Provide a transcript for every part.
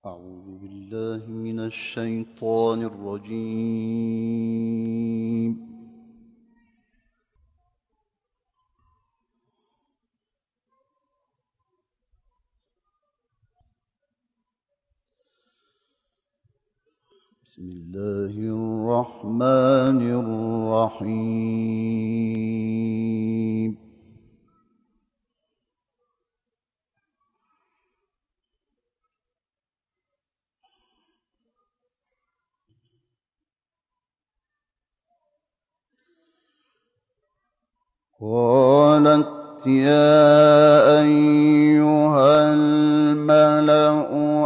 أعوذ بالله من الشيطان الرجيم. بسم الله الرحمن الرحيم. قالت يا أيها الملأ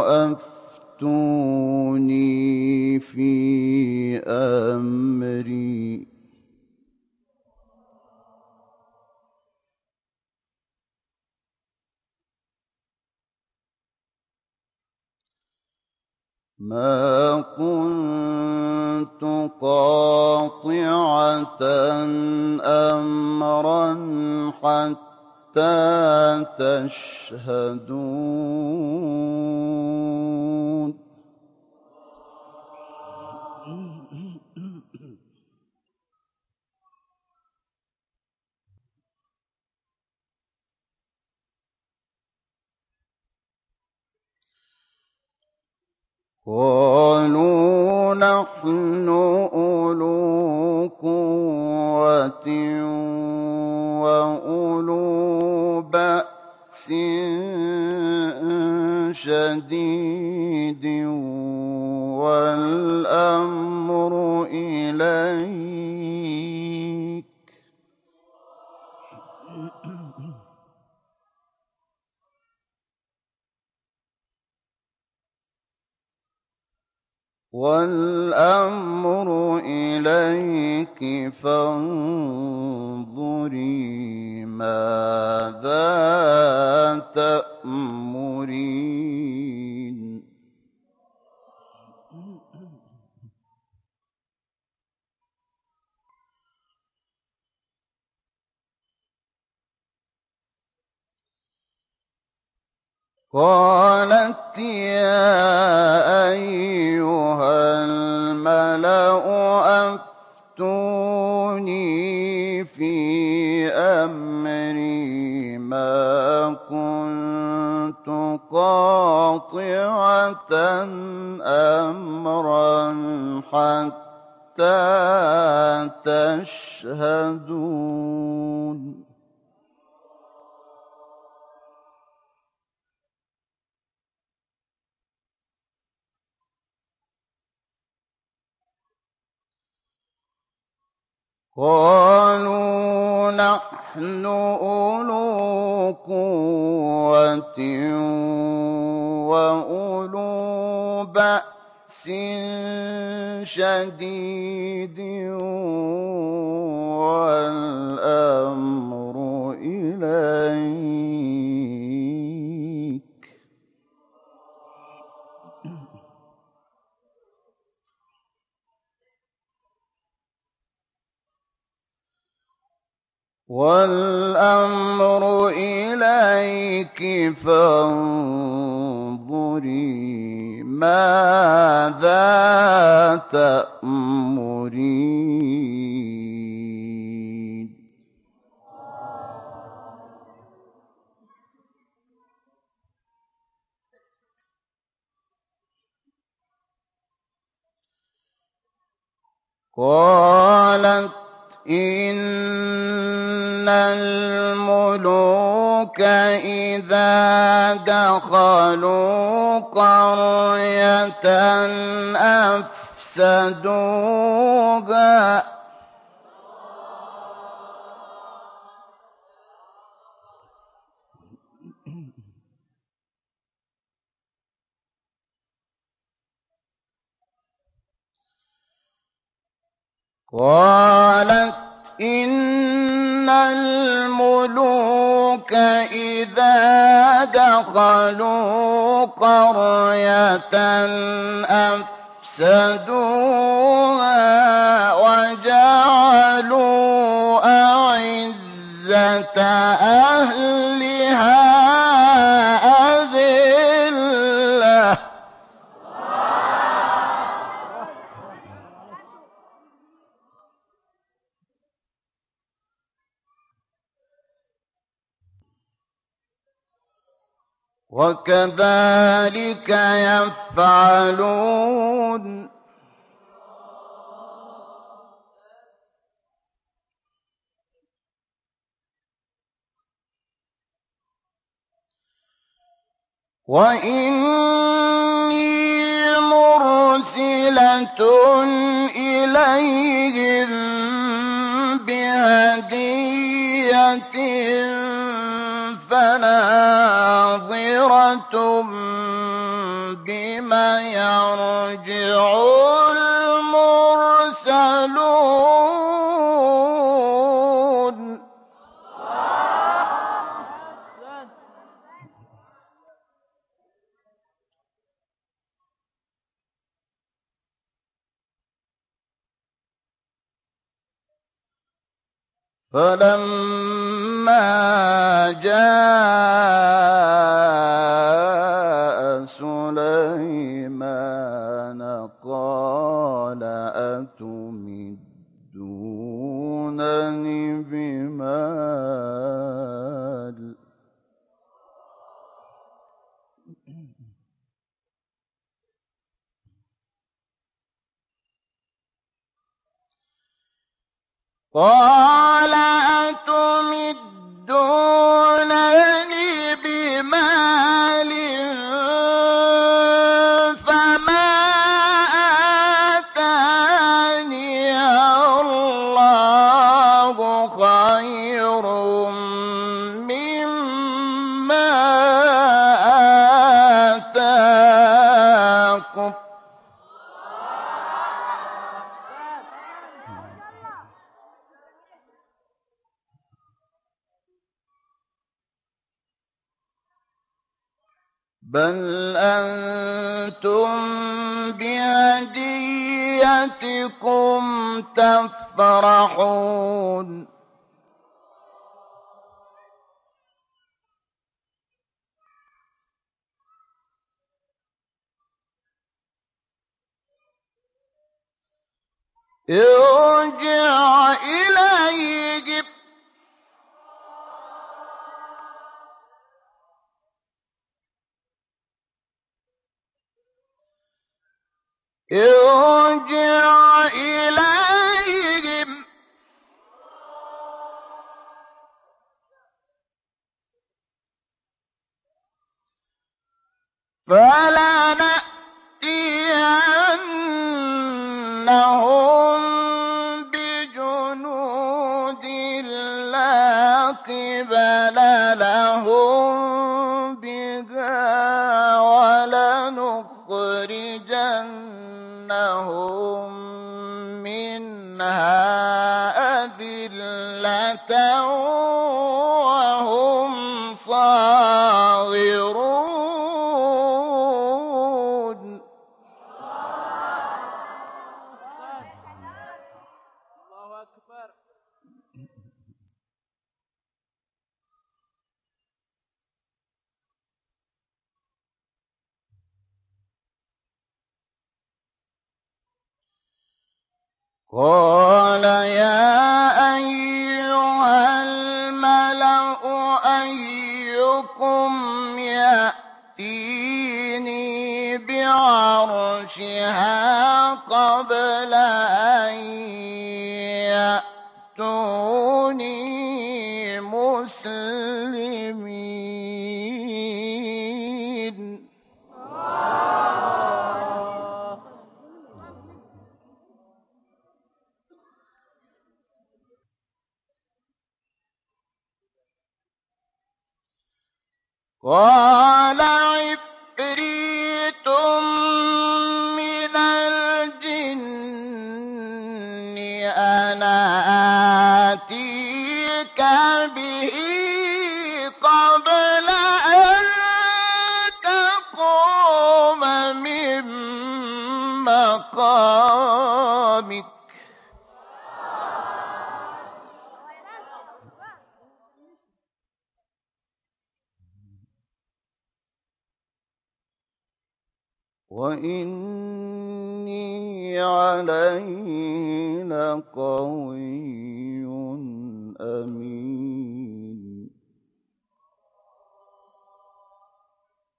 أفتوني في أمري ما كنت قاطعة أمرا حتى تشهدون. قالوا نحن أولو قوة وأولو بأس شديد والأمر إليك فانظري ماذا تأمرين. قالت يا أيها الملأ أفتوني في أمري ما كنت قاطعة أمرا حتى تشهدون. قالوا نحن أولو قوة وأولو بأس شديد والأمر إليك فانظري ماذا تأمرين. قالت إن الملوك إذا دخلوا قرية أفسدوها قالت إن الملوك إذا دخلوا قرية أفسدوها وجعلوا أعزة أهلها أذلة وكذلك يفعلون وإني مرسلة إليهم بهدية فناظرة بما يرجع المرسلون فلما جاء سليمان قال أتمدونني بمال قال أتمدونني بمال فما آتاني الله خير مما آتاكم بل أنتم بهديتكم تفرحون ارجع إليهم ارجع إليهم فلنأتينهم بجنود لا قبل لهم بها ولنخرجنهم منها أذلة وهم صاغرون قال يا أيها الملأ أيكم يأتيني بعرشها قبل أن يأتوني مسلمين قال عفريت من الجن أنا آتيك به قبل أن تقوم من مقامك وإني عليه لقوي أمين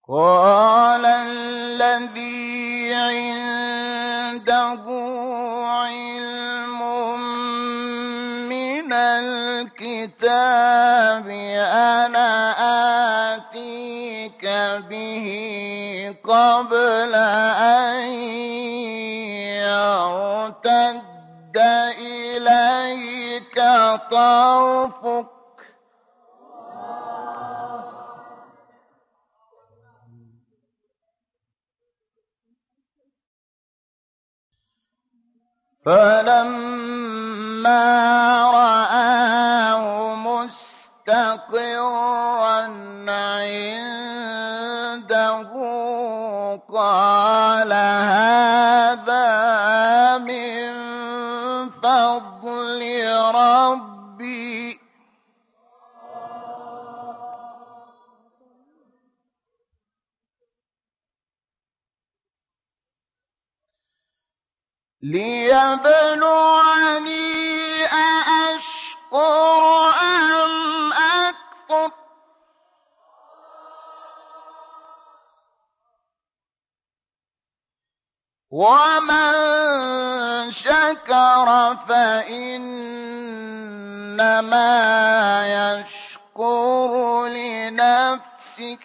قال الذي عنده علم من الكتاب أنا آتيك به قبل أن يرتد إليك طرفك. فلما رآه مستقرا عنده قال هذا من فضل ربي ليبلوني أأشكر أم أكفر ومن شكر فإنما يشكر لنفسه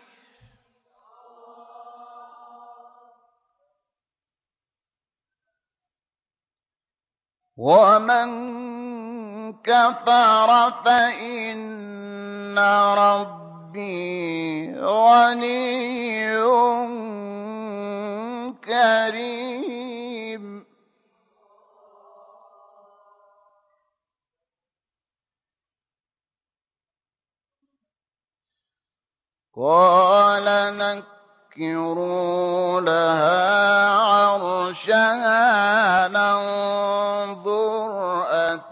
ومن كفر فإن ربي غني كريم. قال نكروا لها عرشها ننظر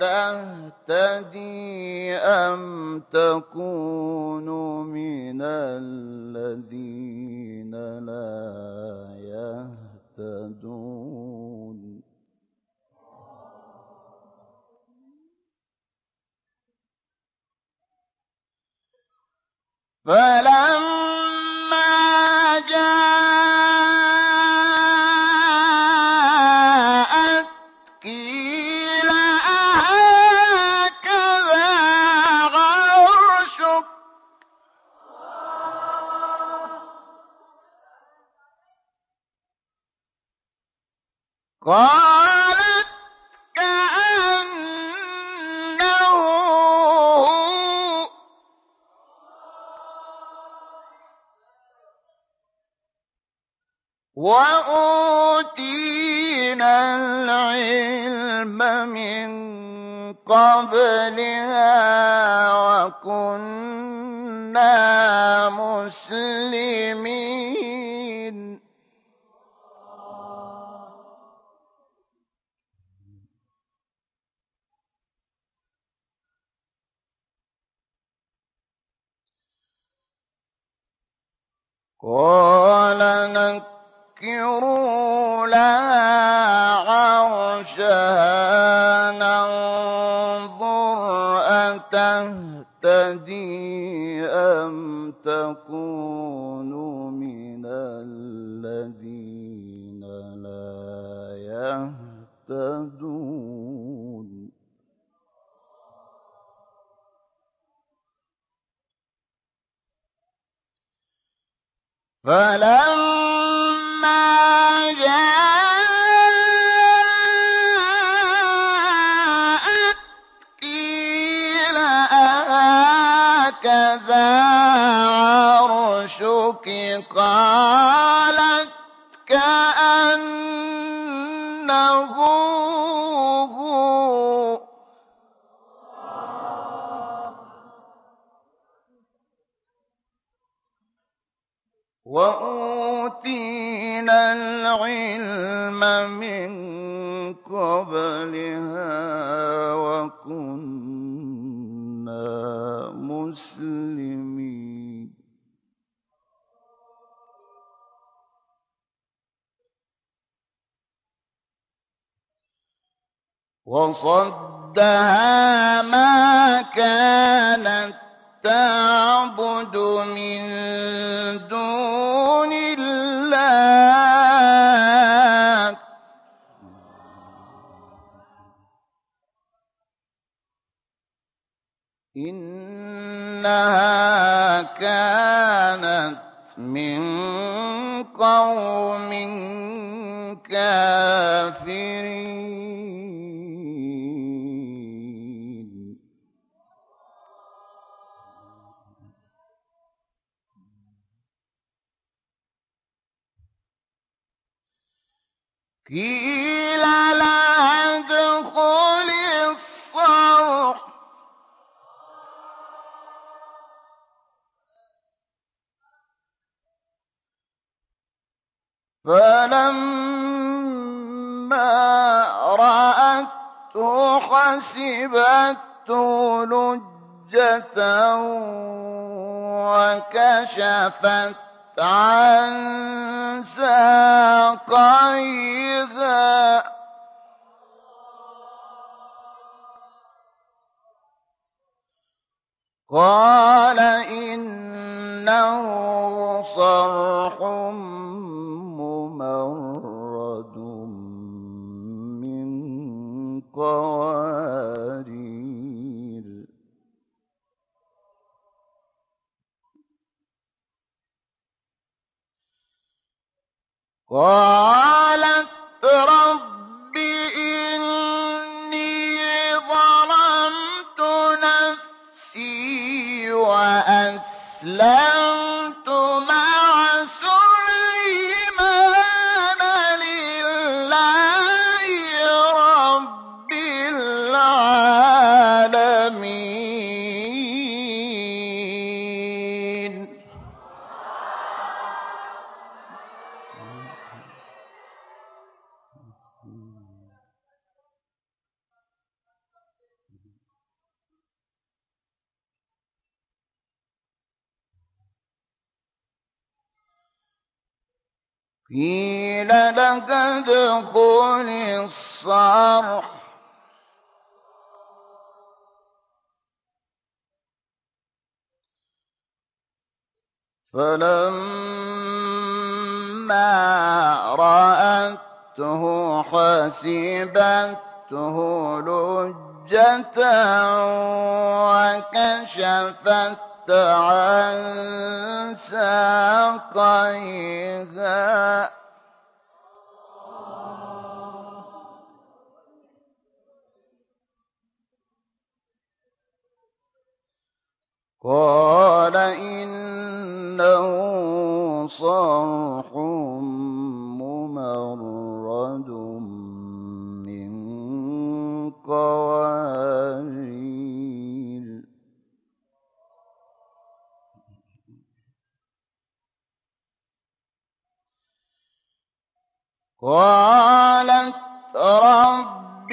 أتهتدي أم تكون من الذين لا يهتدون. فلما جاءت قيل أهكذا عرشك قالت كأنه هو وأوتينا العلم من قبلها وكنا مسلمين. قال نكروا لها عرشها ننظر أتهتدي أم تكون من الذين لا يهتدون. فلما جاءت قيل أهكذا عرشك قالت كأنه هو وأوتينا العلم من قبلها وكنا مسلمين. وصدها ما كانت تعبد من دون وكانت من قوم كافرين. قيل لها ادخل الصرح فلما رأته حسبته لجة وكشفت عن ساقيها قال إنه صرح ممرد من قوارير. قالت رب إني ظلمت نفسي وأسلمت مع سليمان لله رب العالمين. قيل لك ادخل الصرح فلما رأته حسبته لجة وكشفت عن ساقيها قال إنه صرح ممرد من قوارير. قالت رب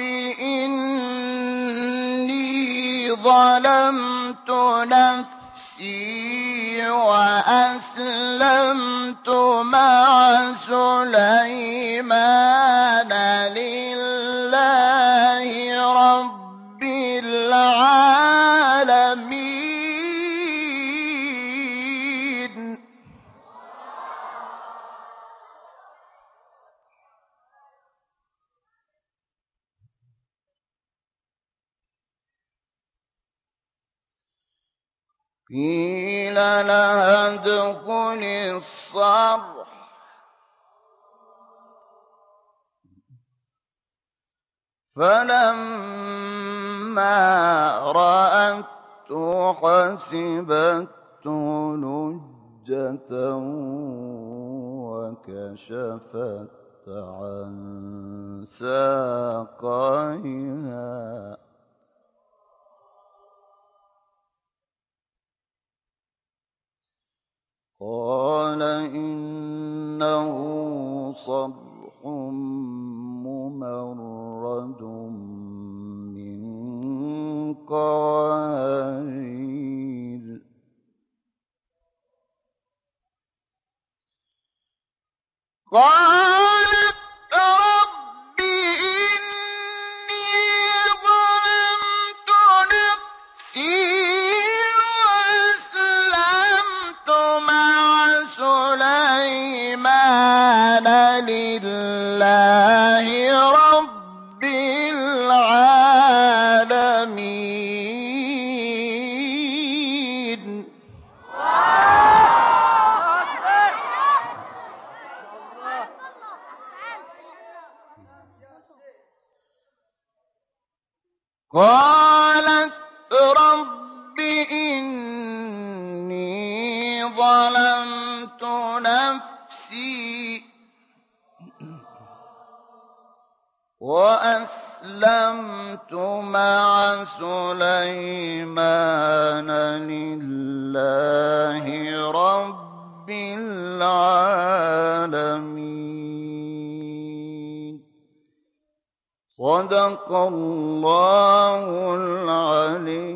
إني ظلمت نفسي وأسلمت مع سليمان لله رب العالمين. قيل لها ادخل الصرح فلما رأته حسبته لجة وكشفت عن ساقيها قال إنه صرح ممرد من قوارير. قالت رب إني ظلمت نفسي وأسلمت مع سليمان لله رب العالمين. ظلمت نفسي وأسلمت مع سليمان لله رب العالمين. صدق الله العلي